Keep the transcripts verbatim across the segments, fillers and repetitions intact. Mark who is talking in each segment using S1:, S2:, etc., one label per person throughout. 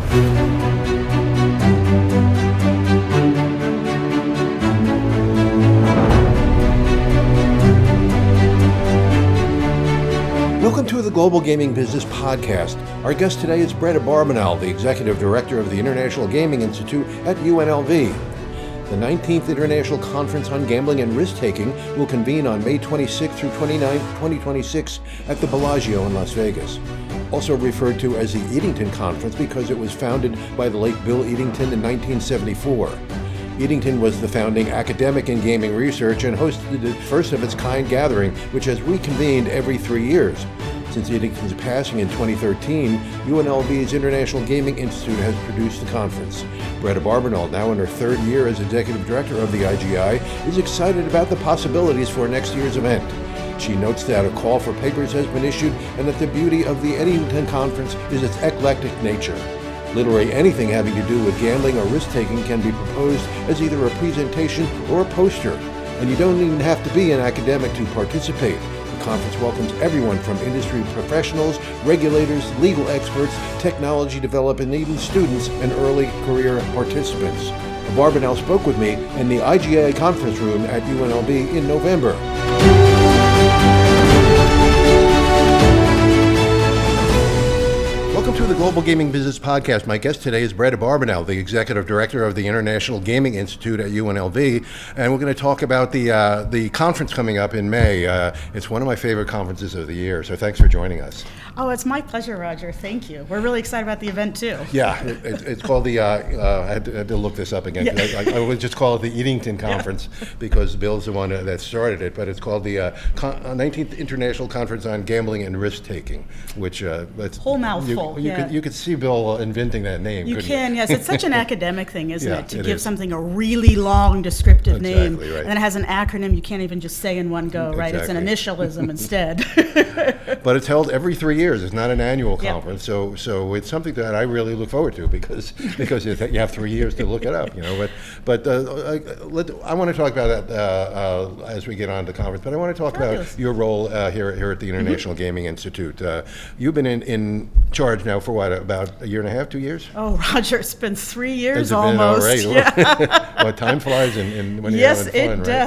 S1: Welcome to the Global Gaming Business Podcast. Our guest today is Brett Abarbanel, the Executive Director of the International Gaming Institute at U N L V. The nineteenth International Conference on Gambling and Risk-Taking will convene on May twenty-sixth through twenty-ninth, twenty twenty-six at the Bellagio in Las Vegas. Also referred to as the Eatington Conference because it was founded by the late Bill Eatington in nineteen seventy-four. Eatington was the founding academic in gaming research and hosted the first of its kind gathering, which has reconvened every three years. Since Eatington's passing in twenty thirteen, U N L V's International Gaming Institute has produced the conference. Brett Abarbanel, now in her third year as Executive Director of the I G I, is excited about the possibilities for next year's event. She notes that a call for papers has been issued and that the beauty of the Eatington Conference is its eclectic nature. Literally anything having to do with gambling or risk-taking can be proposed as either a presentation or a poster, and you don't even have to be an academic to participate. The conference welcomes everyone from industry professionals, regulators, legal experts, technology developers, and even students and early career participants. Abarbanel spoke with me in the I G I conference room at U N L V in November. Welcome to the Global Gaming Business Podcast. My guest today is Brett Abarbanel, the Executive Director of the International Gaming Institute at U N L V, and we're going to talk about the uh, the conference coming up in May. Uh, it's one of my favorite conferences of the year, so thanks for joining us.
S2: Oh, it's my pleasure, Roger. Thank you. We're really excited about the event, too.
S1: Yeah, it, it, it's called the, uh, uh, I, had to, I had to look this up again.
S2: Yeah.
S1: I, I would just call it the Eatington Conference yeah. because Bill's the one that started it, but it's called the uh, Con- nineteenth International Conference on Gambling and Risk-Taking, which... Uh, it's,
S2: Whole mouthful,
S1: You, you,
S2: yeah.
S1: could, you could see Bill inventing that name,
S2: You
S1: couldn't
S2: can,
S1: you?
S2: yes. It's such an academic thing, isn't
S1: Yeah,
S2: it? To
S1: it
S2: give
S1: is.
S2: something a really long descriptive
S1: Exactly,
S2: name.
S1: right.
S2: And then it has an acronym you can't even just say in one go, right? It's an
S1: Exactly.
S2: initialism instead.
S1: But it's held every three years. It's not an annual
S2: Yeah.
S1: conference, so so it's something that I really look forward to because because you you have three years to look it up, you know. But but uh, I, let, I want to talk about that uh, uh, as we get on to the conference. But I want to talk
S2: Fabulous.
S1: about your role uh, here here at the International mm-hmm. Gaming Institute. Uh, you've been in, in charge now for what, about a year and a half, two years?
S2: Oh, Roger, it's been three years
S1: Has it been
S2: almost.
S1: already?
S2: Yeah.
S1: Well, time flies in, in when you're
S2: Yes,
S1: having fun,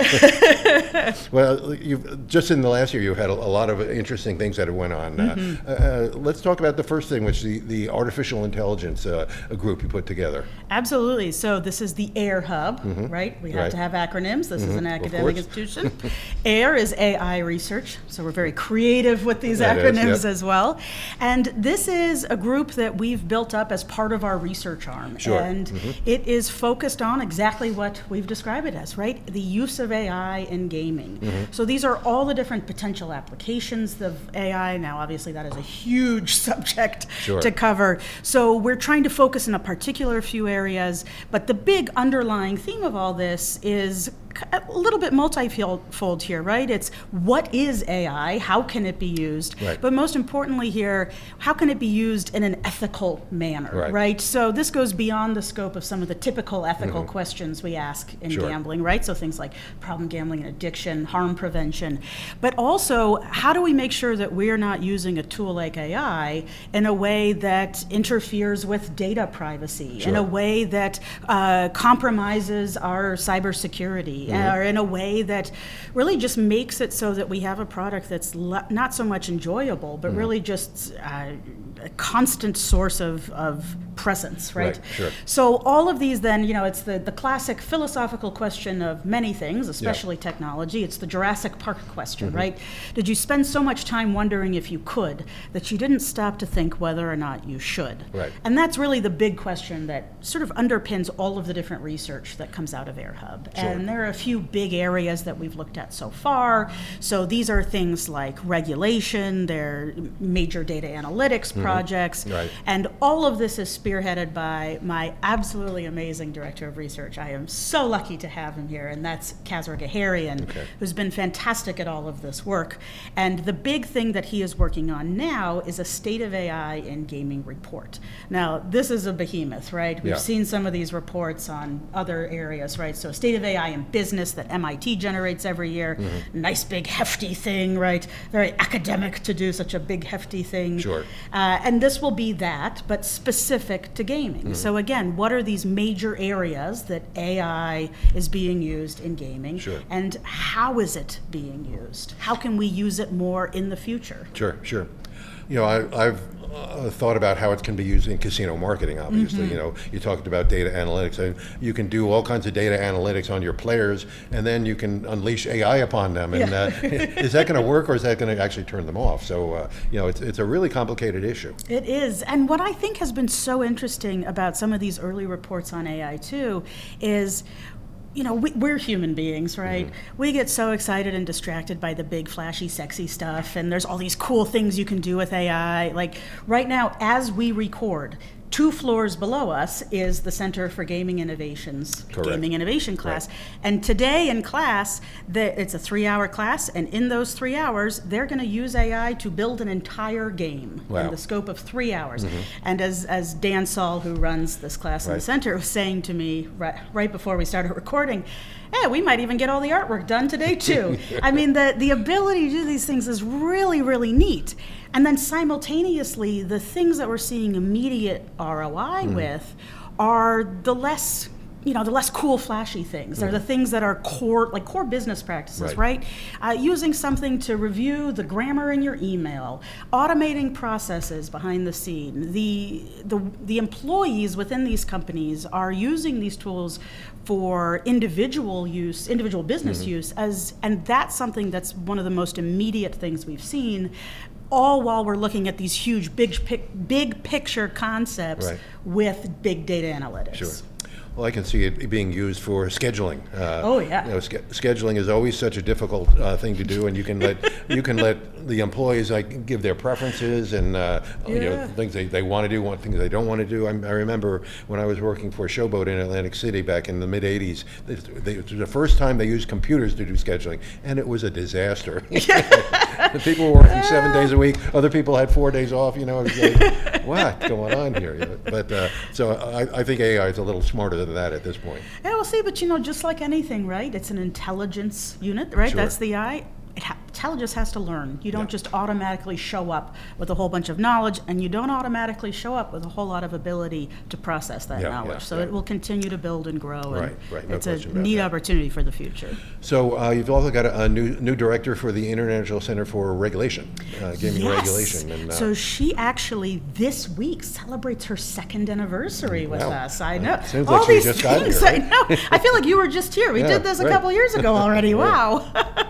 S2: it
S1: right?
S2: does.
S1: Well, you've, just in the last year, you've had a, a lot of interesting things that have went on.
S2: Mm-hmm.
S1: Uh, uh, let's talk about the first thing, which the, the artificial intelligence uh, a group you put together.
S2: Absolutely. So this is the AIR Hub,
S1: Mm-hmm.
S2: right? We have
S1: Right.
S2: to have acronyms. This
S1: Mm-hmm.
S2: is an
S1: Of
S2: academic
S1: course.
S2: institution. AIR is A I research, so we're very creative with these
S1: That is,
S2: acronyms
S1: yep.
S2: as well. And this is a group that we've built up as part of our research arm.
S1: Sure.
S2: And
S1: Mm-hmm.
S2: it is focused on exactly what we've described it as, right? The use of A I in gaming.
S1: Mm-hmm.
S2: So these are all the different potential applications of A I. Now, obviously, that is a huge subject
S1: Sure.
S2: to cover. So we're trying to focus in a particular few areas, but the big underlying theme of all this is a little bit multifold here, right? It's what is A I? How can it be used?
S1: Right.
S2: But most importantly here, how can it be used in an ethical manner,
S1: Right.
S2: right? So this goes beyond the scope of some of the typical ethical
S1: Mm-hmm.
S2: questions we ask in
S1: Sure.
S2: gambling, right? So things like problem gambling and addiction, harm prevention. But also, how do we make sure that we're not using a tool like A I in a way that interferes with data privacy,
S1: Sure.
S2: in a way that uh, compromises our cybersecurity,
S1: Mm-hmm.
S2: or in a way that really just makes it so that we have a product that's le- not so much enjoyable, but
S1: Mm-hmm.
S2: really just uh, a constant source of, of presence, right?
S1: Right, sure.
S2: So all of these then, you know, it's the, the classic philosophical question of many things, especially technology. It's the Jurassic Park question,
S1: Mm-hmm.
S2: right? Did you spend so much time wondering if you could that you didn't stop to think whether or not you should?
S1: Right.
S2: And that's really the big question that sort of underpins all of the different research that comes out of AIR Hub.
S1: Sure.
S2: And there are a few big areas that we've looked at so far. So these are things like regulation, they're major data analytics
S1: Mm-hmm.
S2: projects,
S1: Right.
S2: and all of this is spearheaded by my absolutely amazing director of research. I am so lucky to have him here, and that's Kazra Gaharian,
S1: Okay.
S2: who's been fantastic at all of this work. And the big thing that he is working on now is a State of A I in Gaming report. Now, this is a behemoth, right? We've
S1: Yeah.
S2: seen some of these reports on other areas, right? So State of A I in business, business that M I T generates every year. Mm-hmm. Nice big hefty thing, right? Very academic to do such a big hefty thing.
S1: Sure.
S2: Uh, and this will be that, but specific to gaming. Mm-hmm. So again, what are these major areas that A I is being used in gaming?
S1: Sure.
S2: And how is it being used? How can we use it more in the future?
S1: Sure, sure. You know, I, I've uh, thought about how it can be used in casino marketing, obviously. Mm-hmm. You know, you talked about data analytics. And you can do all kinds of data analytics on your players, and then you can unleash A I upon them. And yeah. uh, is that going to work, or is that going to actually turn them off? So, uh, you know, it's, it's a really complicated issue.
S2: It is. And what I think has been so interesting about some of these early reports on A I, too, is you know, we, we're human beings, right? Mm-hmm. We get so excited and distracted by the big, flashy, sexy stuff, and there's all these cool things you can do with A I. Like right now, as we record, two floors below us is the Center for Gaming Innovations,
S1: Correct.
S2: Gaming Innovation class.
S1: Right.
S2: And today in class, the, it's a three-hour class, and in those three hours, they're going to use A I to build an entire game
S1: wow.
S2: in the scope of three hours.
S1: Mm-hmm.
S2: And as, as Dan Saul, who runs this class
S1: right.
S2: in the center, was saying to me right, right before we started recording, hey, we might even get all the artwork done today too. I mean, the, the ability to do these things is really, really neat. And then simultaneously, the things that we're seeing immediate R O I mm. with are the less, you know, the less cool, flashy things. They're mm. the things that are core, like core business practices, right? right? Uh, using something to review the grammar in your email, automating processes behind the scene. The, the, the employees within these companies are using these tools for individual use, individual business mm-hmm. use, as and that's something that's one of the most immediate things we've seen, all while we're looking at these huge, big, big picture concepts
S1: right.
S2: with big data analytics.
S1: Sure. Well, I can see it being used for scheduling. Uh,
S2: oh yeah.
S1: You know, ske- scheduling is always such a difficult uh, thing to do, and you can let you can let the employees like give their preferences and uh,
S2: yeah.
S1: you know things they, they want to do, what things they don't want to do. I, I remember when I was working for Showboat in Atlantic City back in the mid eighties. They, they, it was the first time they used computers to do scheduling, and it was a disaster. People were working seven days a week. Other people had four days off. You know, it was like, what's going on here? But uh, so I, I think A I is a little smarter than that at this point.
S2: Yeah, we'll see, but you know, just like anything, right? It's an intelligence unit, right?
S1: Sure.
S2: That's the I. It ha- intelligence has to learn. You don't
S1: yeah.
S2: just automatically show up with a whole bunch of knowledge, and you don't automatically show up with a whole lot of ability to process that
S1: yeah,
S2: knowledge.
S1: Yeah,
S2: so
S1: yeah.
S2: it will continue to build and grow. And
S1: right, right. No
S2: it's a
S1: question about
S2: neat
S1: that.
S2: opportunity for the future.
S1: So uh, you've also got a, a new new director for the International Center for Regulation, uh, Gaming
S2: yes.
S1: Regulation. And, uh,
S2: so she actually this week celebrates her second anniversary with
S1: wow.
S2: us. I know.
S1: Uh, seems
S2: All
S1: like she
S2: these
S1: just got
S2: things
S1: here,
S2: I
S1: right?
S2: know. I feel like you were just here. We
S1: yeah,
S2: did this a
S1: right.
S2: couple years ago already.
S1: right.
S2: Wow.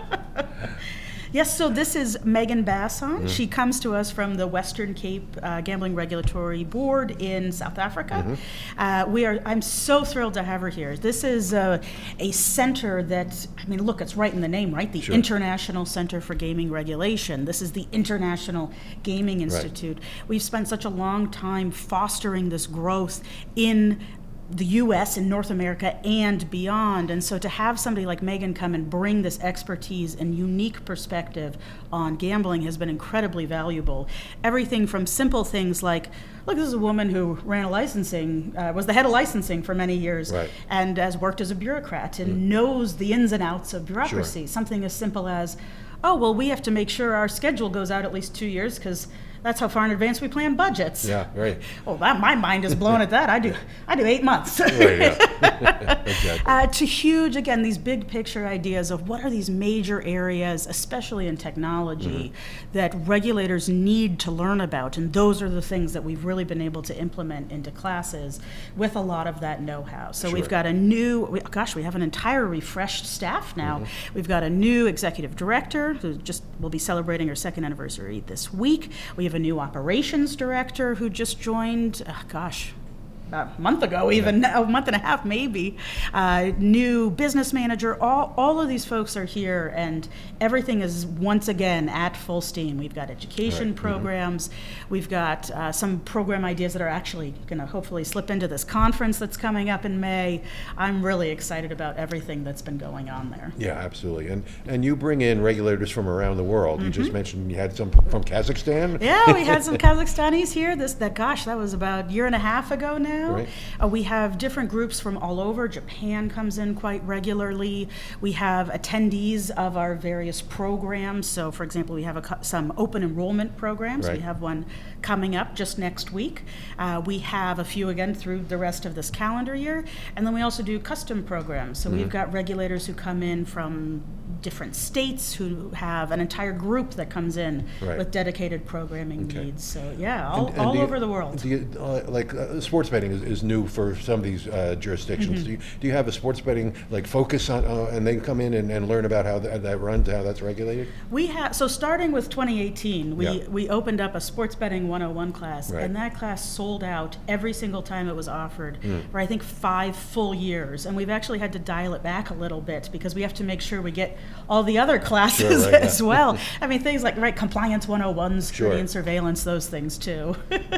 S2: Yes, so this is Megan Basson. Mm-hmm. She comes to us from the Western Cape uh, Gambling Regulatory Board in South Africa. Mm-hmm. Uh, we are. I'm so thrilled to have her here. This is a, a center that, I mean, look, it's right in the name, right? The
S1: sure.
S2: International Center for Gaming Regulation. This is the International Gaming Institute. Right. We've spent such a long time fostering this growth in the U S and North America and beyond. And so to have somebody like Megan come and bring this expertise and unique perspective on gambling has been incredibly valuable. Everything from simple things like, look, this is a woman who ran a licensing, uh, was the head of licensing for many years,
S1: right.
S2: and has worked as a bureaucrat and mm. knows the ins and outs of bureaucracy. Sure. Something as simple as, oh, well, we have to make sure our schedule goes out at least two years because that's how far in advance we plan budgets.
S1: Yeah, right.
S2: Oh, that, my mind is blown at that. I do I do eight months.
S1: Right, yeah. Exactly.
S2: Uh, to huge, again, these big picture ideas of what are these major areas, especially in technology, mm-hmm. that regulators need to learn about. And those are the things that we've really been able to implement into classes with a lot of that know-how. So
S1: sure.
S2: we've got a new, we, gosh, we have an entire refreshed staff now. Mm-hmm. We've got a new executive director who just will be celebrating her second anniversary this week. We have a new operations director who just joined, oh, gosh, about a month ago, even yeah. a month and a half maybe. Uh, new business manager. All all of these folks are here, and everything is once again at full steam. We've got education right. programs. Mm-hmm. We've got uh, some program ideas that are actually going to hopefully slip into this conference that's coming up in May. I'm really excited about everything that's been going on there.
S1: Yeah, absolutely. And and you bring in regulators from around the world. Mm-hmm. You just mentioned you had some from Kazakhstan.
S2: Yeah, we had some Kazakhstanis here. This that gosh, that was about a year and a half ago now. now.
S1: Right.
S2: Uh, we have different groups from all over. Japan comes in quite regularly. We have attendees of our various programs. So, for example, we have a, co- some open enrollment programs.
S1: Right.
S2: We have one coming up just next week. Uh, we have a few again through the rest of this calendar year. And then we also do custom programs. So mm-hmm. we've got regulators who come in from different states who have an entire group that comes in
S1: right.
S2: with dedicated programming
S1: okay.
S2: needs. So yeah, all,
S1: and, and
S2: all
S1: you,
S2: over the world.
S1: Do you, uh, like uh, sports betting is, is new for some of these uh, jurisdictions. Mm-hmm. Do you do you have a sports betting like focus on, uh, and they come in and, and learn about how that, that runs, how that's regulated?
S2: We have so starting with twenty eighteen, we
S1: yeah.
S2: we opened up a sports betting one oh one class,
S1: right.
S2: and that class sold out every single time it was offered
S1: mm.
S2: for I think five full years, and we've actually had to dial it back a little bit because we have to make sure we get all the other classes
S1: sure, right,
S2: as
S1: yeah.
S2: well. I mean, things like right compliance one oh one, security
S1: sure.
S2: and surveillance, those things too.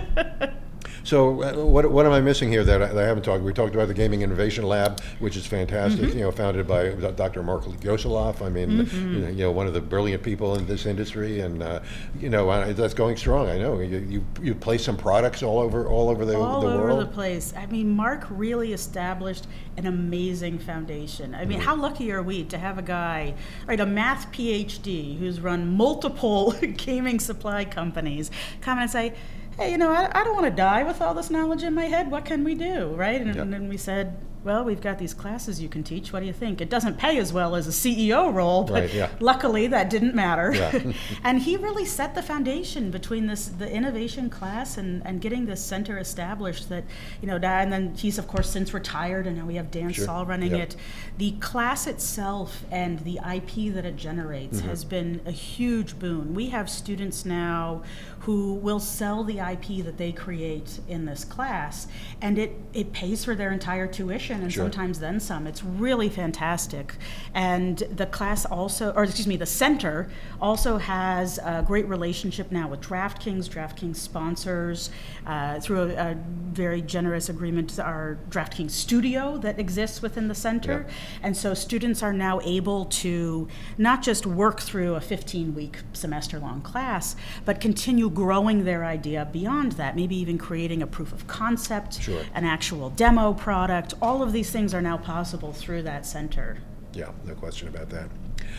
S1: So uh, what what am I missing here that I, that I haven't talked? We talked about the Gaming Innovation Lab, which is fantastic. Mm-hmm. You know, founded by Doctor Mark Yoseloff. I mean, mm-hmm. you, know, you know, one of the brilliant people in this industry, and uh, you know uh, that's going strong. I know you you, you place some products all over all over the,
S2: all
S1: the
S2: over
S1: world.
S2: the place. I mean, Mark really established an amazing foundation. I mean, mm-hmm. how lucky are we to have a guy, right, a math PhD who's run multiple gaming supply companies, come in and say, hey, you know, I, I don't want to die with all this knowledge in my head. What can we do, right? And,
S1: yep.
S2: and then we said, well, we've got these classes you can teach. What do you think? It doesn't pay as well as a C E O role, but
S1: right, yeah.
S2: luckily that didn't matter.
S1: Yeah.
S2: And he really set the foundation between this the innovation class and, and getting this center established that, you know, and then he's, of course, since retired, and now we have Dan
S1: sure.
S2: Saul running
S1: yep.
S2: it. The class itself and the I P that it generates mm-hmm. has been a huge boon. We have students now who will sell the I P that they create in this class, and it, it pays for their entire tuition and
S1: sure.
S2: sometimes then some. It's really fantastic. And the class also, or excuse me, the center also has a great relationship now with DraftKings. DraftKings sponsors uh, through a, a very generous agreement our DraftKings studio that exists within the center.
S1: Yeah.
S2: And so students are now able to not just work through a fifteen-week semester-long class, but continue growing their idea beyond that, maybe even creating a proof of concept,
S1: sure.
S2: an actual demo product. All of these things are now possible through that center.
S1: Yeah, no question about that.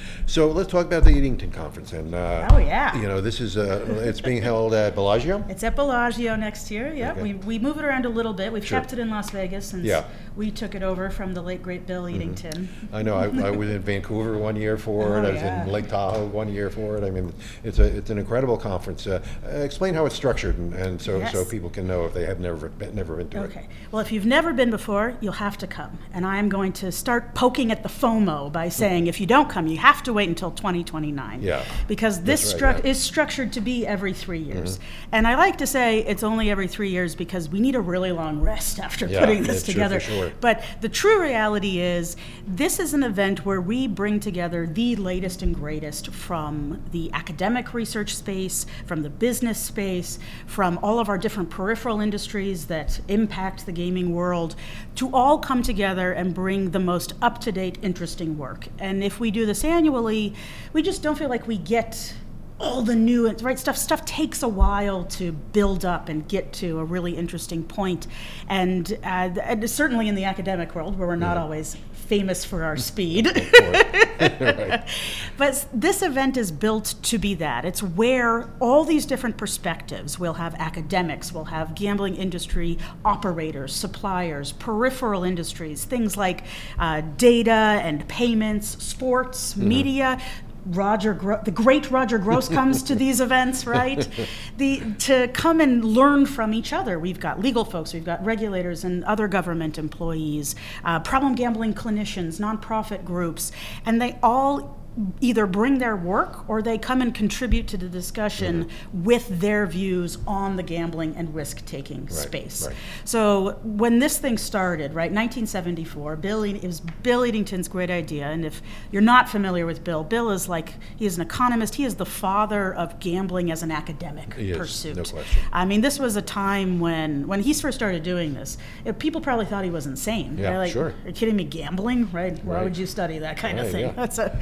S1: So let's talk about the Eatington Conference. And uh,
S2: oh yeah,
S1: you know, this is uh, it's being held at Bellagio.
S2: It's at Bellagio next year. Yeah,
S1: okay.
S2: we we move it around a little bit. We've
S1: sure.
S2: kept it in Las Vegas since
S1: yeah.
S2: we took it over from the late great Bill Eatington.
S1: Mm-hmm. I know. I, I was in Vancouver one year for
S2: oh,
S1: it. I was
S2: yeah.
S1: in Lake Tahoe one year for it. I mean, it's a it's an incredible conference. Uh, explain how it's structured, and, and so
S2: yes.
S1: so people can know if they have never been, never been to
S2: okay.
S1: it.
S2: Okay. Well, if you've never been before, you'll have to come. And I am going to start poking at the FOMO by saying, mm-hmm. if you don't come, you have to wait until twenty twenty-nine.
S1: Yeah.
S2: Because this
S1: right,
S2: stru-
S1: yeah.
S2: is structured to be every three years.
S1: Mm-hmm.
S2: And I like to say it's only every three years because we need a really long rest after
S1: yeah,
S2: putting this together.
S1: True, for sure.
S2: But the true reality is this is an event where we bring together the latest and greatest from the academic research space, from the business space, from all of our different peripheral industries that impact the gaming world, to all come together and bring the most up-to-date, interesting work. And if we do this annually, we just don't feel like we get all the new right stuff. Stuff takes a while to build up and get to a really interesting point. And, uh, and certainly in the academic world, where we're not
S1: yeah.
S2: always famous for our speed.
S1: Right.
S2: But this event is built to be that. It's where all these different perspectives, we'll have academics, we'll have gambling industry operators, suppliers, peripheral industries, things like uh, data and payments, sports, mm-hmm. media. Roger, Gro- the great Roger Gross comes to these events, right? The to come and learn from each other. We've got legal folks, we've got regulators and other government employees, uh, problem gambling clinicians, nonprofit groups, and they all either bring their work or they come and contribute to the discussion mm-hmm. with their views on the gambling and risk-taking
S1: right,
S2: space.
S1: Right.
S2: So when this thing started, right, nineteen seventy-four, Bill, it was Bill Eatington's great idea. And if you're not familiar with Bill, Bill is like, he is an economist. He is the father of gambling as an academic
S1: he is,
S2: pursuit.
S1: no question.
S2: I mean, this was a time when, when he first started doing this, it, people probably thought he was insane.
S1: Yeah,
S2: They're like,
S1: sure.
S2: are you kidding me? Gambling, right? Why
S1: right.
S2: would you study that kind
S1: right,
S2: of thing?
S1: Yeah.
S2: That's a,
S1: you know,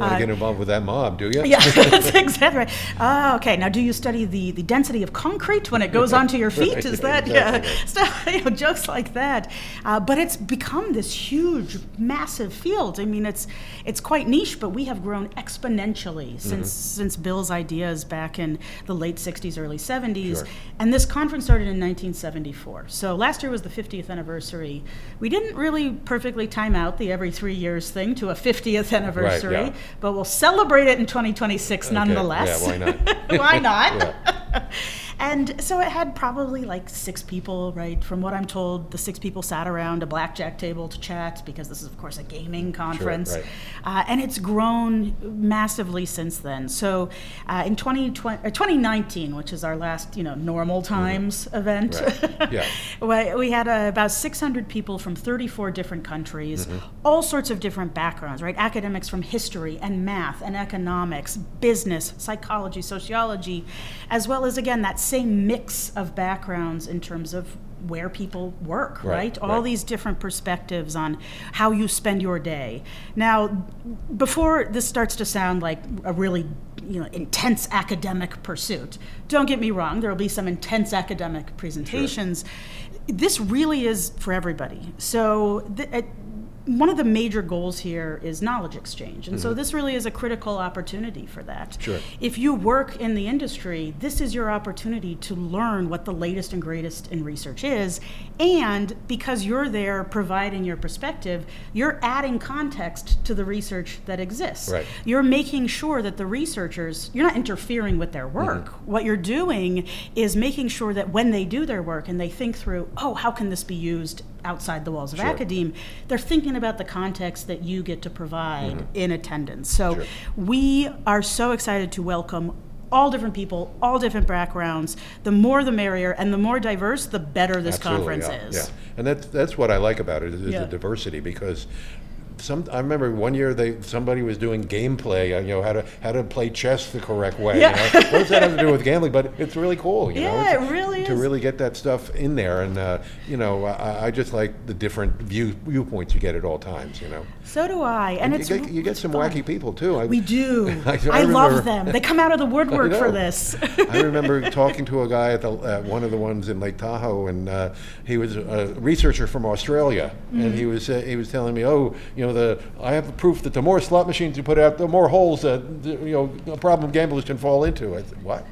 S1: want to
S2: Uh,
S1: get involved with that mob, do you?
S2: Yeah, that's exactly right. Uh, okay, now do you study the, the density of concrete when it goes onto your feet?
S1: Right,
S2: Is that,
S1: exactly
S2: yeah,
S1: right.
S2: stuff, you know, jokes like that. Uh, but it's become this huge, massive field. I mean, it's it's quite niche, but we have grown exponentially since
S1: Mm-hmm.
S2: since Bill's ideas back in the late sixties, early seventies.
S1: Sure.
S2: And this conference started in nineteen seventy-four. So last year was the fiftieth anniversary. We didn't really perfectly time out the every three years thing to a fiftieth anniversary,
S1: yeah.
S2: but we'll celebrate it in twenty twenty-six
S1: Okay,
S2: nonetheless.
S1: yeah, why not?
S2: Why not?
S1: Yeah.
S2: And so it had probably like six people, right? From what I'm told, the six people sat around a blackjack table to chat, because this is, of course, a gaming conference.
S1: right.
S2: Uh, and it's grown massively since then. So uh, in twenty twenty, uh, twenty nineteen, which is our last, you know, normal times event,
S1: Right. Yeah.
S2: we, we had uh, about six hundred people from thirty-four different countries,
S1: Mm-hmm.
S2: all sorts of different backgrounds, right? Academics from history and math and economics, business, psychology, sociology, as well as, again, that same mix of backgrounds in terms of where people work,
S1: Right,
S2: right? All
S1: right.
S2: these different perspectives on how you spend your day. Now, before this starts to sound like a really, you know, intense academic pursuit, don't get me wrong, there will be some intense academic presentations. This really is for everybody. So th- it, one of the major goals here is knowledge exchange. And so this really is a critical opportunity for that.
S1: Sure.
S2: If you work in the industry, this is your opportunity to learn what the latest and greatest in research is. And because you're there providing your perspective, you're adding context to the research that exists.
S1: Right.
S2: You're making sure that the researchers, you're not interfering with their work.
S1: Mm-hmm.
S2: What you're doing is making sure that when they do their work and they think through, oh, how can this be used outside the walls of
S1: Sure.
S2: academe, they're thinking about the context that you get to provide in attendance. So
S1: Sure.
S2: we are so excited to welcome all different people, all different backgrounds. The more the merrier, and the more diverse, the better this
S1: Absolutely,
S2: conference
S1: yeah,
S2: is.
S1: Yeah, and that's that's what I like about it is, is
S2: Yeah.
S1: the diversity, because some I remember one year they somebody was doing gameplay, uh, you know, how to how to play chess the correct way.
S2: Yeah.
S1: You know? What does that have to do with gambling? But it's really cool, you know,
S2: Yeah,
S1: it's-
S2: it really
S1: to
S2: is.
S1: really get that stuff in there, and uh, you know, I, I just like the different view viewpoints you get at all times, you know.
S2: So do I. And
S1: you
S2: it's
S1: get, you get some
S2: fun.
S1: wacky people too. I,
S2: We do.
S1: I-
S2: I,
S1: I
S2: love
S1: remember-
S2: them. They come out of the woodwork
S1: I
S2: for
S1: know.
S2: this.
S1: I remember talking to a guy at the, uh, one of the ones in Lake Tahoe, and uh, he was a researcher from Australia,
S2: Mm-hmm.
S1: and he was uh, he was telling me, oh, you know, the I have the proof that the more slot machines you put out, the more holes that the, you know problem gamblers can fall into. I said, what?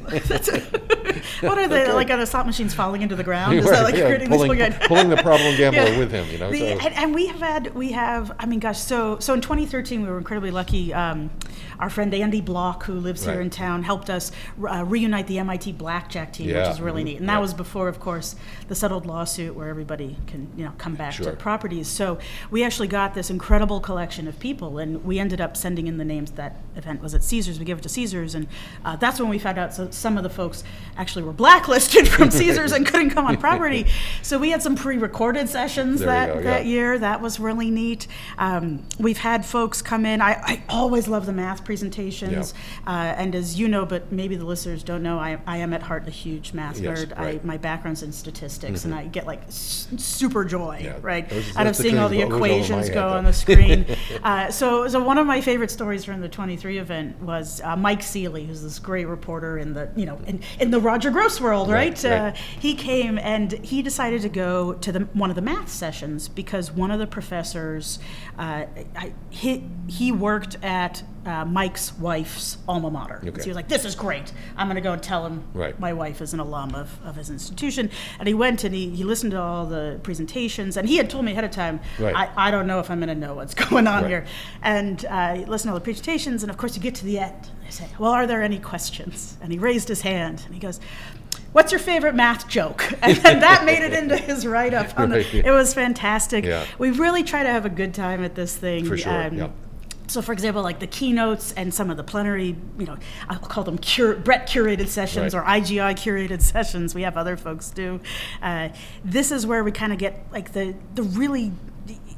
S2: What are they,
S1: Okay.
S2: like, are the slot machines falling into the ground? Is that like
S1: Yeah,
S2: creating
S1: pulling,
S2: this weird-
S1: pulling the problem gambler
S2: Yeah.
S1: with him, you know.
S2: The-
S1: so.
S2: and, and we have had, we have, I mean, gosh, so so in twenty thirteen, we were incredibly lucky. Um, our friend Andy Block, who lives here
S1: Right.
S2: in town, helped us uh, reunite the M I T blackjack team,
S1: Yeah.
S2: which is really
S1: Mhm.
S2: neat. And that
S1: Yeah.
S2: was before, of course, the settled lawsuit where everybody can, you know, come back
S1: Sure.
S2: to properties. So we actually got this incredible collection of people, and we ended up sending in the names. That event was at Caesars. We gave it to Caesars, and uh, that's when we found out so some of the folks actually were blacklisted from Caesars and couldn't come on property. So we had some pre-recorded sessions
S1: There you
S2: that,
S1: go,
S2: that
S1: yeah.
S2: year. That was really neat. Um, we've had folks come in. I, I always love the math presentations. Uh, and as you know, but maybe the listeners don't know, I, I am at heart a huge math
S1: Yes,
S2: nerd.
S1: right.
S2: I, my background's in statistics, and I get like s- super joy,
S1: Yeah,
S2: right,
S1: those-
S2: out of
S1: that's the
S2: seeing all
S1: thing
S2: the
S1: that goes over my
S2: equations
S1: head,
S2: go
S1: though.
S2: on the screen. uh, so, so one of my favorite stories from the twenty-three event was uh, Mike Seeley, who's this great reporter in the, you know, in, in the Roger Gross world, right?
S1: Right, right.
S2: Uh, he came and he decided to go to the, one of the math sessions because one of the professors, uh, I, he, he worked at uh, Mike's wife's alma mater.
S1: Okay.
S2: So he was like, this is great. I'm going to go and tell him
S1: Right.
S2: my wife is an alum of, of his institution. And he went and he, he listened to all the presentations. And he had told me ahead of time,
S1: Right.
S2: I, I don't know if I'm going to know what's going on
S1: Right.
S2: here. And uh, he listened to all the presentations. And of course, you get to the end. And they say, well, are there any questions? And he raised his hand and he goes, what's your favorite math joke? And, and that made it into his write-up. On the,
S1: Right, yeah.
S2: It was fantastic.
S1: Yeah.
S2: We really try to have a good time at this thing.
S1: For sure,
S2: Um,
S1: yeah.
S2: So, for example, like the keynotes and some of the plenary, you know, I'll call them cur- Brett curated sessions
S1: Right.
S2: or I G I curated sessions. We have other folks do. Uh, this is where we kind of get like the the really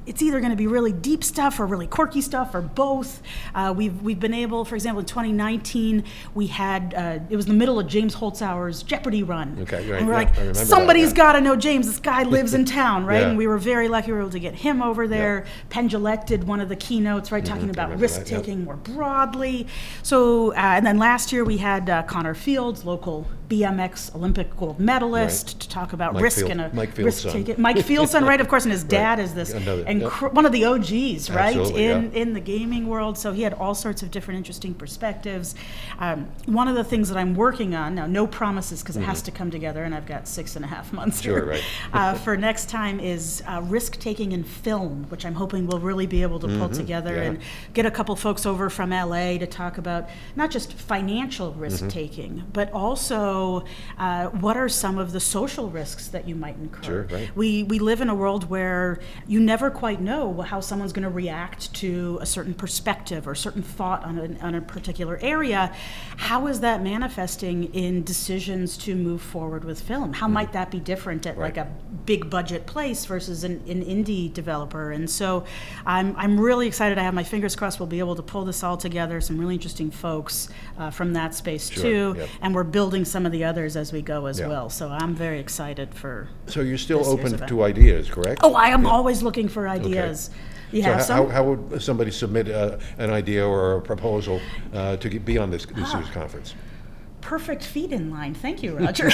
S2: it's either going to be really deep stuff or really quirky stuff or both. Uh, we've we've been able, for example, in twenty nineteen, we had uh, it was the middle of James Holzhauer's Jeopardy run.
S1: Okay, right.
S2: And we're
S1: yeah,
S2: like, somebody's
S1: yeah.
S2: got to know James. This guy lives in town, right?
S1: Yeah.
S2: And we were very lucky we were able to get him over there.
S1: Yeah.
S2: Penn Jillette did one of the keynotes, right,
S1: Mm-hmm.
S2: talking about
S1: That,
S2: risk
S1: yep.
S2: taking more broadly. So, uh, and then last year we had uh, Connor Fields, local B M X Olympic gold medalist,
S1: Right.
S2: to talk about
S1: Mike
S2: risk
S1: Field-
S2: and a
S1: Mike Field's
S2: risk
S1: son.
S2: taking. Mike Field's son, right? Of course, and his dad
S1: Right.
S2: is this
S1: Another-
S2: and
S1: yep.
S2: one of the O Gs, right,
S1: Absolutely,
S2: in
S1: yeah.
S2: in the gaming world. So he had all sorts of different interesting perspectives. Um, one of the things that I'm working on now, no promises because it has to come together, and I've got six and a half months
S1: Mm-hmm. Sure,
S2: here,
S1: right.
S2: uh, for next time is uh, risk taking in film, which I'm hoping we'll really be able to pull together
S1: yeah.
S2: and get a couple folks over from L A to talk about not just financial
S1: Mm-hmm.
S2: risk taking, but also uh, what are some of the social risks that you might incur.
S1: Sure, right.
S2: We we live in a world where you never quite know how someone's going to react to a certain perspective or certain thought on a, on a particular area. How is that manifesting in decisions to move forward with film? How might that be different at like
S1: Right.
S2: a big budget place versus an, an indie developer? And so I'm, I'm really excited. I have my fingers crossed we'll be able to pull this all together, some really interesting folks uh, from that space
S1: Sure,
S2: too.
S1: yep.
S2: And we're building some of the others as we go as
S1: Yeah.
S2: well. So I'm very excited for.
S1: So you're still
S2: This year's
S1: open
S2: event.
S1: to ideas, correct?
S2: Oh, I am always looking for ideas. You
S1: So
S2: have
S1: how,
S2: some?
S1: how would somebody submit uh, an idea or a proposal uh, to get, be on this, this
S2: Ah.
S1: year's conference?
S2: Perfect feet in line. Thank you, Roger.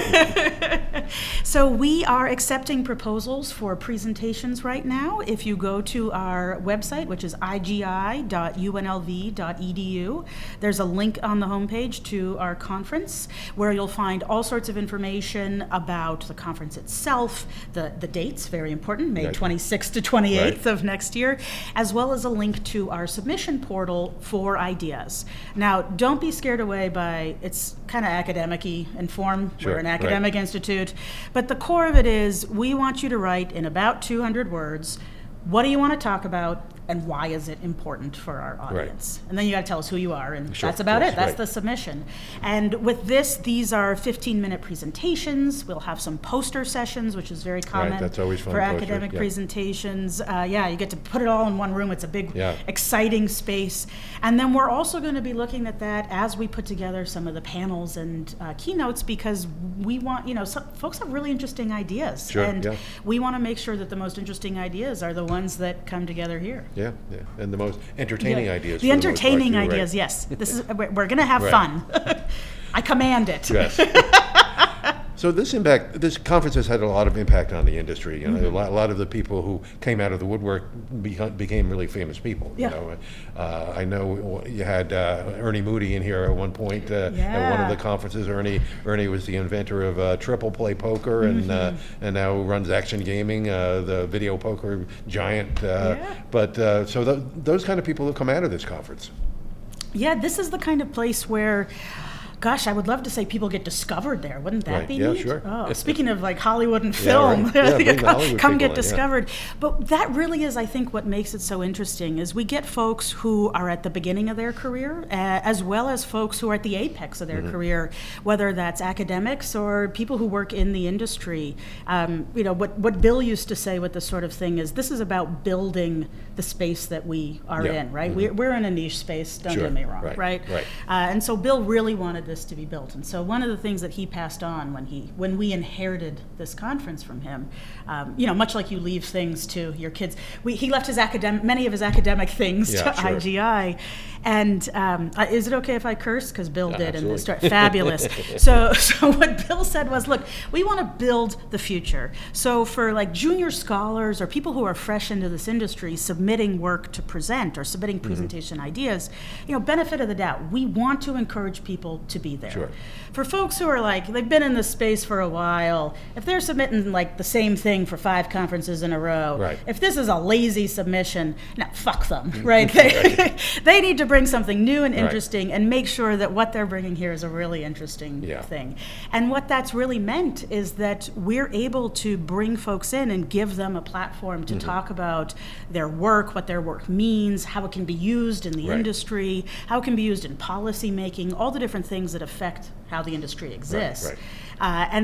S2: So we are accepting proposals for presentations right now. If you go to our website, which is I G I dot U N L V dot E D U, there's a link on the homepage to our conference where you'll find all sorts of information about the conference itself, the, the dates, very important, May
S1: Right.
S2: twenty-sixth to twenty-eighth
S1: Right.
S2: of next year, as well as a link to our submission portal for ideas. Now, don't be scared away by, it's kind of academic-y in form.
S1: Sure,
S2: We're an
S1: right.
S2: academic institute. But the core of it is we want you to write in about two hundred words, what do you want to talk about and why is it important for our audience? And then you got to tell us who you are, and
S1: Sure,
S2: that's
S1: of
S2: about
S1: course,
S2: it. That's
S1: right.
S2: the submission. And with this, these are fifteen minute presentations. We'll have some poster sessions, which is very common
S1: that's always fun,
S2: for
S1: poster,
S2: academic
S1: yeah.
S2: presentations. Uh, yeah, you get to put it all in one room. It's a big,
S1: Yeah.
S2: exciting space. And then we're also going to be looking at that as we put together some of the panels and uh, keynotes, because we want, you know, some folks have really interesting ideas.
S1: Sure,
S2: and
S1: yeah.
S2: we want to make sure that the most interesting ideas are the ones that come together here.
S1: Yeah, yeah, and the most entertaining
S2: Yeah.
S1: ideas.
S2: The
S1: for most part,
S2: entertaining
S1: too, right?
S2: ideas, yes. This is we're, we're going to have
S1: Right.
S2: fun. I command it.
S1: Yes. So this impact, this conference has had a lot of impact on the industry. You know,
S2: Mm-hmm.
S1: a, lot, a lot of the people who came out of the woodwork beca- became really famous people.
S2: Yeah.
S1: You know, uh, I know you had uh, Ernie Moody in here at one point uh, at one
S2: Yeah.
S1: of the conferences. Ernie, Ernie was the inventor of uh, triple play poker, and uh,
S2: Mm-hmm.
S1: and now runs Action Gaming, uh, the video poker giant. Uh,
S2: Yeah.
S1: But uh, so th- those kind of people have come out of this conference.
S2: Yeah, this is the kind of place where, gosh, I would love to say people get discovered there. Wouldn't that
S1: Right,
S2: be
S1: yeah,
S2: neat?
S1: sure.
S2: Oh, speaking of like Hollywood and
S1: Yeah,
S2: film,
S1: right. Yeah, bring the
S2: come,
S1: Hollywood
S2: come
S1: people
S2: get
S1: in, yeah.
S2: discovered. But that really is, I think, what makes it so interesting is we get folks who are at the beginning of their career, uh, as well as folks who are at the apex of their
S1: Mm-hmm.
S2: career, whether that's academics or people who work in the industry. Um, you know, what, what Bill used to say with this sort of thing is this is about building the space that we are
S1: Yeah.
S2: in, right? We're, we're in a niche space, don't
S1: Sure.
S2: get me wrong,
S1: Right,
S2: right?
S1: right.
S2: Uh, and so Bill really wanted this to be built. And so one of the things that he passed on when he when we inherited this conference from him, um, you know, much like you leave things to your kids, we, he left his academic many of his academic things
S1: Yeah,
S2: to
S1: sure.
S2: I G I. And um, uh, is it okay if I curse? Because Bill
S1: Yeah,
S2: did in this story.
S1: absolutely.
S2: Fabulous. so so what Bill said was, look, we want to build the future. So for like junior scholars or people who are fresh into this industry submitting work to present or submitting
S1: Mm-hmm.
S2: presentation ideas, you know, benefit of the doubt. We want to encourage people to be there.
S1: Sure.
S2: For folks who are like, they've been in this space for a while, if they're submitting like the same thing for five conferences in a row,
S1: Right.
S2: if this is a lazy submission, now fuck them, right? They, they need to bring something new and
S1: Right.
S2: interesting and make sure that what they're bringing here is a really interesting
S1: Yeah.
S2: thing. And what that's really meant is that we're able to bring folks in and give them a platform to
S1: Mm-hmm.
S2: talk about their work, what their work means, how it can be used in the
S1: Right.
S2: industry, how it can be used in policy making, all the different things that affect how the industry exists.
S1: right.
S2: Uh, and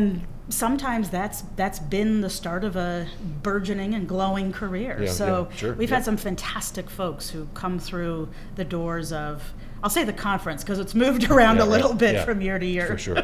S2: sometimes that's that's been the start of a burgeoning and glowing career.
S1: Yeah,
S2: so
S1: yeah, sure,
S2: we've
S1: yeah.
S2: had some fantastic folks who come through the doors of, I'll say the conference, because it's moved around
S1: Yeah,
S2: a little
S1: right.
S2: bit
S1: Yeah,
S2: from year to year.
S1: For sure.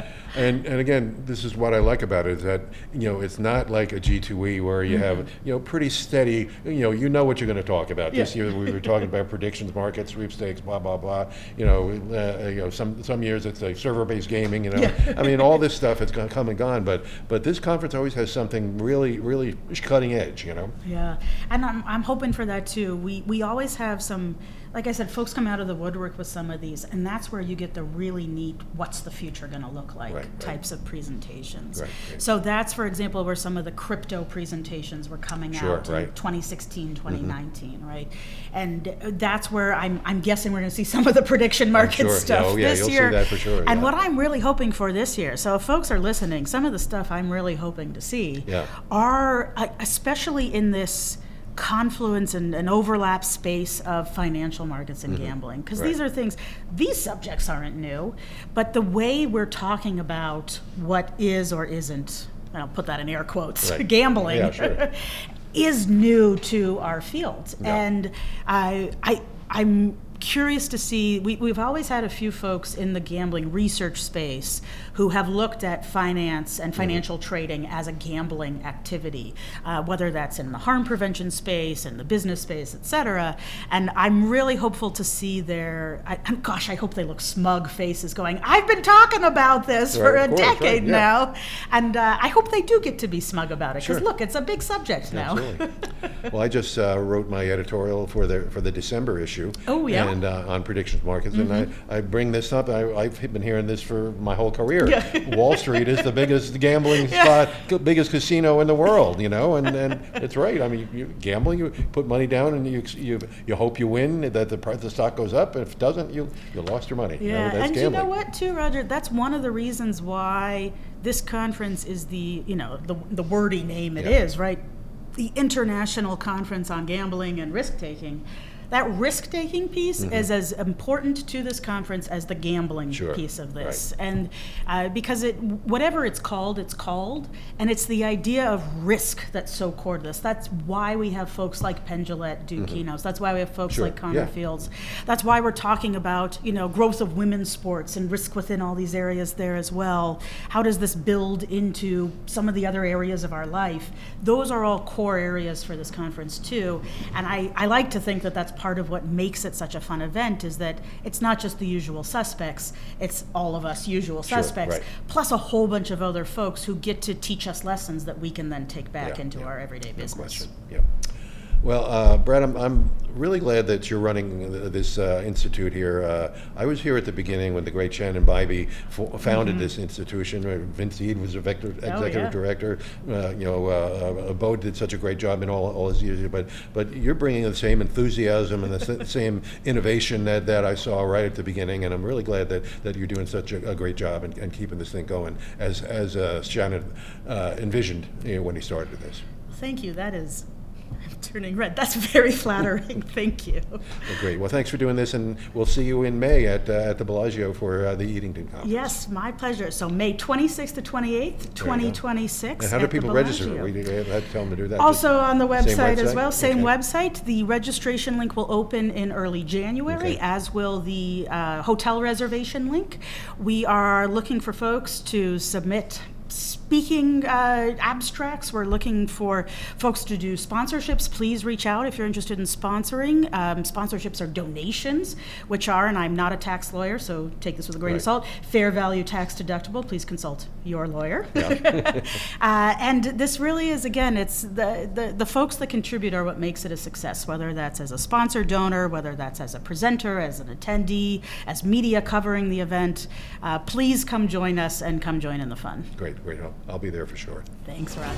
S1: And and again, this is what I like about it, is that, you know, it's not like a G two E where you
S2: Mm-hmm.
S1: have, you know, pretty steady, you know, you know what you're going to talk about. This
S2: Yeah.
S1: year we were talking about predictions, market, sweepstakes, blah, blah, blah. You know, uh, you know, some some years it's like server-based gaming, you know.
S2: Yeah.
S1: I mean, all this stuff has gone- come and gone, but but this conference always has something really, really cutting edge, you know.
S2: Yeah, and I'm, I'm hoping for that too. We we always have some, like I said, folks come out of the woodwork with some of these, and that's where you get the really neat, what's the future going to look like
S1: Right, right.
S2: types of presentations.
S1: Right, right.
S2: So that's, for example, where some of the crypto presentations were coming
S1: Sure,
S2: out
S1: right.
S2: in twenty sixteen, twenty nineteen, right? And that's where I'm, I'm guessing we're going to see some of the prediction market
S1: sure. Yeah,
S2: stuff
S1: oh, yeah,
S2: this
S1: you'll see
S2: year.
S1: that for sure,
S2: And
S1: yeah.
S2: what I'm really hoping for this year, so if folks are listening, some of the stuff I'm really hoping to see
S1: Yeah.
S2: are, uh, especially in this confluence and, and overlap space of financial markets and gambling, because
S1: Right.
S2: these are things, these subjects aren't new, but the way we're talking about what is or isn't, I'll put that in air quotes,
S1: Right.
S2: gambling,
S1: Yeah, sure.
S2: is new to our field.
S1: Yeah.
S2: And I, I, I'm curious to see, we, we've always had a few folks in the gambling research space who have looked at finance and financial mm-hmm. trading as a gambling activity, uh, whether that's in the harm prevention space, in the business space, et cetera. And I'm really hopeful to see their, I, gosh, I hope they look smug faces going, I've been talking about this
S1: Right,
S2: for a
S1: of course,
S2: decade
S1: right, yeah.
S2: now. And uh, I hope they do get to be smug about it, because
S1: Sure.
S2: look, it's a big subject now.
S1: Absolutely. Well, I just uh, wrote my editorial for the for the December issue.
S2: Oh, yeah?
S1: And uh, on predictions markets,
S2: Mm-hmm.
S1: and I, I bring this up. I, I've been hearing this for my whole career.
S2: Yeah.
S1: Wall Street is the biggest gambling
S2: Yeah.
S1: spot, the biggest casino in the world. You know, and, and it's right. I mean, you, gambling, you put money down, and you you you hope you win, that the price, the stock goes up. If it doesn't, you you lost your money. You know,
S2: Yeah,
S1: that's
S2: and
S1: gambling.
S2: you know what, too, Roger? That's one of the reasons why this conference is the, you know, the the wordy name it
S1: Yeah.
S2: is, right? The International Conference on Gambling and Risk-Taking. That risk-taking piece
S1: Mm-hmm.
S2: is as important to this conference as the gambling
S1: Sure,
S2: piece of this.
S1: right.
S2: And uh, because it, whatever it's called, it's called, and it's the idea of risk that's so core to this. That's why we have folks like Penn Jillette do keynotes. That's why we have folks
S1: Sure,
S2: like Connor
S1: yeah.
S2: Fields. That's why we're talking about, you know, growth of women's sports and risk within all these areas there as well. How does this build into some of the other areas of our life? Those are all core areas for this conference too. And I, I like to think that that's part of what makes it such a fun event, is that it's not just the usual suspects, it's all of us usual
S1: Sure,
S2: suspects,
S1: right.
S2: plus a whole bunch of other folks who get to teach us lessons that we can then take back
S1: Yeah,
S2: into
S1: yeah.
S2: our everyday
S1: No
S2: business.
S1: question. Yeah. Well, uh, Brad, I'm, I'm really glad that you're running this uh, institute here. Uh, I was here at the beginning when the great Shannon Bybee fo- founded this institution. Uh, Vince Ead was the vector, executive
S2: yeah.
S1: director. Uh, you know, uh, uh, Bo did such a great job in all, all his years. But but you're bringing the same enthusiasm and the s- same innovation that, that I saw right at the beginning. And I'm really glad that, that you're doing such a, a great job and, and keeping this thing going as as uh, Shannon uh, envisioned, you know, when he started this.
S2: Thank you. That is, I'm turning red. That's very flattering. Thank you.
S1: Well, great. Well, thanks for doing this, and we'll see you in May at uh, at the Bellagio for uh, the Eatington Conference.
S2: Yes, my pleasure. So May twenty-sixth to twenty-eighth, twenty twenty-six.
S1: And how do
S2: at the
S1: people register?
S2: Bellagio.
S1: We had to tell them to do that.
S2: Also
S1: Just-
S2: on the website,
S1: Same
S2: as well, same
S1: Okay.
S2: website. The registration link will open in early January,
S1: Okay.
S2: as will the uh, hotel reservation link. We are looking for folks to submit speaking uh, abstracts. We're looking for folks to do sponsorships. Please reach out if you're interested in sponsoring. Um, sponsorships are donations, which are, and I'm not a tax lawyer, so take this with a grain
S1: Right.
S2: of salt, fair value tax deductible. Please consult your lawyer.
S1: Yeah.
S2: uh, and this really is, again, it's the, the, the folks that contribute are what makes it a success, whether that's as a sponsor donor, whether that's as a presenter, as an attendee, as media covering the event. Uh, please come join us and come join in the fun.
S1: Great, great. I'll, I'll be there for sure.
S2: Thanks, Roger.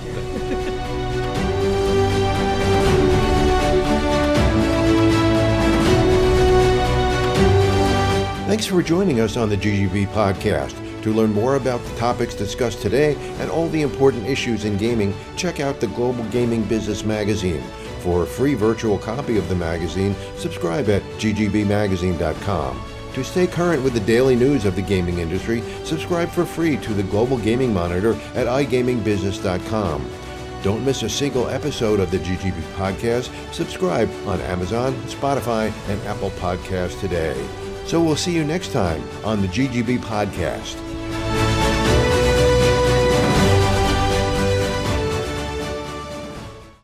S1: Thanks for joining us on the G G B podcast. To learn more about the topics discussed today and all the important issues in gaming, check out the Global Gaming Business Magazine. For a free virtual copy of the magazine, subscribe at g g b magazine dot com. To stay current with the daily news of the gaming industry, subscribe for free to the Global Gaming Monitor at i gaming business dot com. Don't miss a single episode of the G G B Podcast. Subscribe on Amazon, Spotify, and Apple Podcasts today. So we'll see you next time on the G G B Podcast.